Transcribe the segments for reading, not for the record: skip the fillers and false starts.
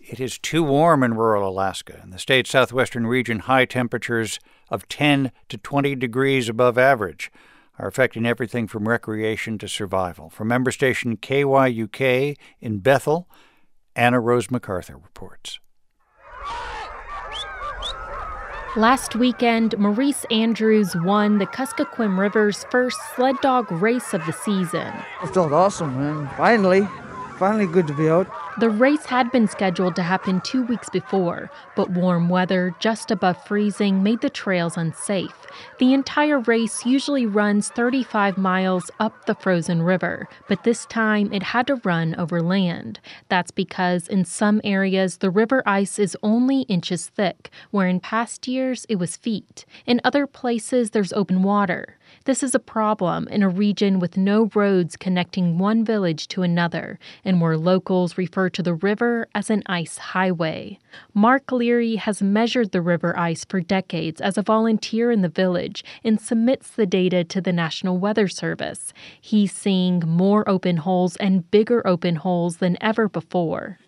It is too warm in rural Alaska. In the state's southwestern region, high temperatures of 10 to 20 degrees above average are affecting everything from recreation to survival. From member station KYUK in Bethel, Anna Rose MacArthur reports. Last weekend, Maurice Andrews won the Kuskokwim River's first sled dog race of the season. It felt awesome, man. Finally good to be out. The race had been scheduled to happen 2 weeks before, but warm weather just above freezing made the trails unsafe. The entire race usually runs 35 miles up the frozen river, but this time it had to run over land. That's because in some areas the river ice is only inches thick, where in past years it was feet. In other places there's open water. This is a problem in a region with no roads connecting one village to another, and where locals refer to the river as an ice highway. Mark Leary has measured the river ice for decades as a volunteer in the village and submits the data to the National Weather Service. He's seeing more open holes and bigger open holes than ever before.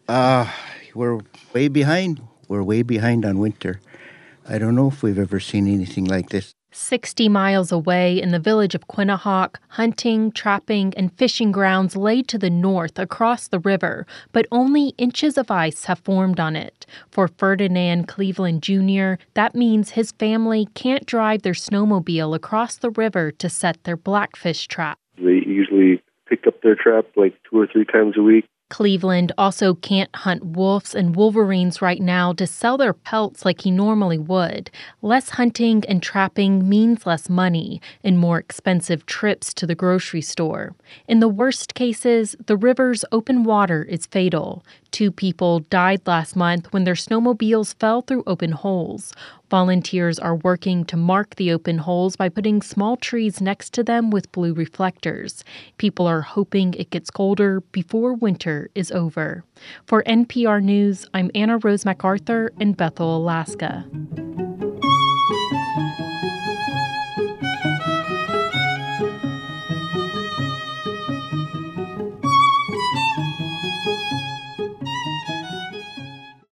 We're way behind. We're way behind on winter. I don't know if we've ever seen anything like this. 60 miles away in the village of Quinnahock, hunting, trapping, and fishing grounds lay to the north across the river, but only inches of ice have formed on it. For Ferdinand Cleveland Jr., that means his family can't drive their snowmobile across the river to set their blackfish trap. They usually pick up their trap like 2 or 3 times a week. Cleveland also can't hunt wolves and wolverines right now to sell their pelts like he normally would. Less hunting and trapping means less money and more expensive trips to the grocery store. In the worst cases, the river's open water is fatal. 2 people died last month when their snowmobiles fell through open holes. Volunteers are working to mark the open holes by putting small trees next to them with blue reflectors. People are hoping it gets colder before winter is over. For NPR News, I'm Anna Rose MacArthur in Bethel, Alaska.